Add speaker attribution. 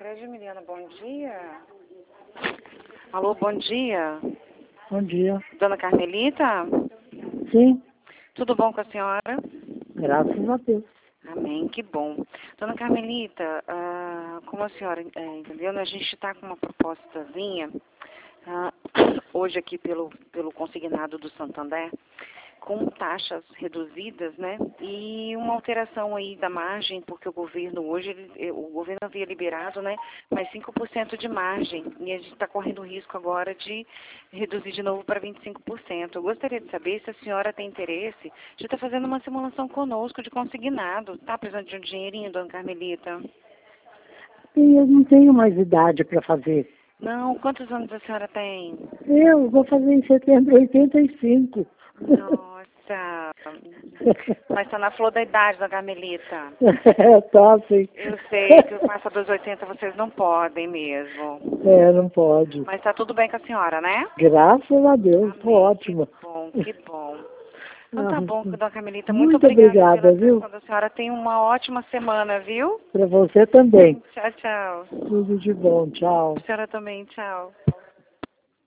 Speaker 1: Igreja Emiliana, bom dia. Alô, bom dia.
Speaker 2: Bom dia.
Speaker 1: Dona Carmelita?
Speaker 2: Sim,
Speaker 1: Tudo bom com a senhora?
Speaker 2: graças a Deus.
Speaker 1: Amém, que bom. Dona Carmelita, como a senhora entendeu, né, a gente está com uma propostazinha hoje aqui pelo consignado do Santander, com taxas reduzidas, né? E uma alteração aí da margem, porque o governo hoje, o governo havia liberado, né, mais 5% de margem, e a gente está correndo o risco agora de reduzir de novo para 25%. Eu gostaria de saber se a senhora tem interesse de estar fazendo uma simulação conosco de consignado. Está precisando de um dinheirinho, dona Carmelita?
Speaker 2: E eu não tenho mais idade para fazer.
Speaker 1: Não, quantos anos a senhora tem?
Speaker 2: Eu vou fazer em setembro 85.
Speaker 1: Nossa, mas está na flor da idade, dona Carmelita.
Speaker 2: Tá, sim.
Speaker 1: Eu sei que passa dos 80 vocês não podem mesmo.
Speaker 2: Não pode.
Speaker 1: Mas está tudo bem com a senhora, né?
Speaker 2: Graças a Deus, tô
Speaker 1: Amém.
Speaker 2: ótima.
Speaker 1: Que bom, que bom. Então tá bom, dona Carmelita. Muito
Speaker 2: Muito
Speaker 1: obrigada
Speaker 2: obrigada,
Speaker 1: pela
Speaker 2: viu?
Speaker 1: atenção da senhora. Tenha uma ótima semana, viu?
Speaker 2: Para você também.
Speaker 1: Tchau, tchau.
Speaker 2: Tudo de bom. Tchau.
Speaker 1: A senhora também, tchau.